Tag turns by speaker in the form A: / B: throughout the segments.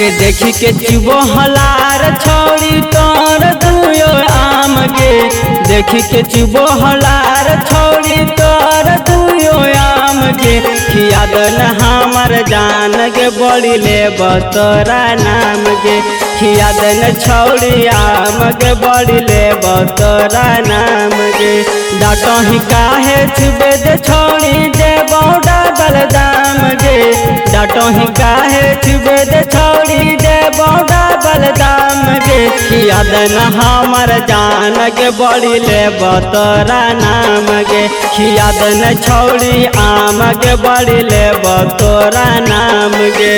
A: देखी के चुबो हलार छोड़ी तोर दुयो आम गे देखी के चुबो हलार छोड़ी तोर दुयो आम गे खियाद न हमर जान गे बड़ी ले तोरा नाम गे खियाद न छोड़ी आम गे बड़ी ले तोरा नाम गे डाटो ही काहे छुबे दे छोड़ी दे बौडा बलदाम गे डाटो ही काहे छुबे दे छोड़ी दे बौडा बलदाम गे खियाद न हमर जान गे बड़ी ले तोरा नाम गे खियाद न छोड़ी आम गे बड़ी ले तोरा नाम गे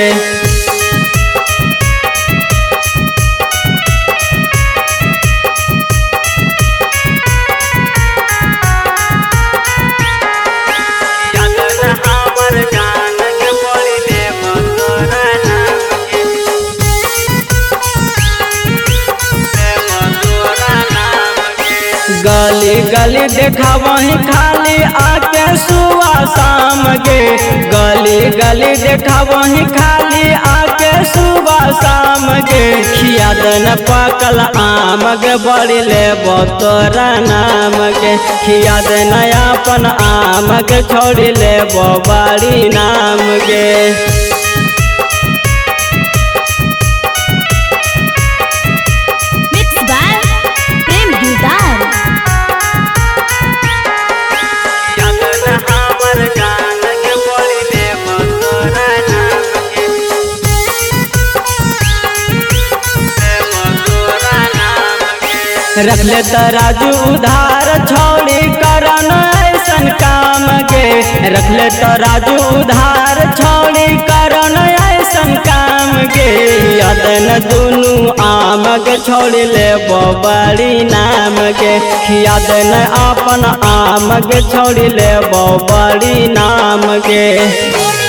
A: गली गली देखा वही खाली आके सुबह शाम गे गली गली देखा वही खाली आके सुबह शाम गे खियाद न पकल आम गे बड़ी ले तोरा नाम गे खियाद न अपन आम गे छोड़ी ले बड़ी नाम गे रख ले तराजू उधार छोड़ी करन ऐसन काम गे रख ले तराजू उधार छोड़ी करन ऐसन काम गे खियाद दुनू आम गे छोड़ी ले बड़ी नाम गे खियाद न अपन आम गे छोड़ी ले बड़ी नाम गे।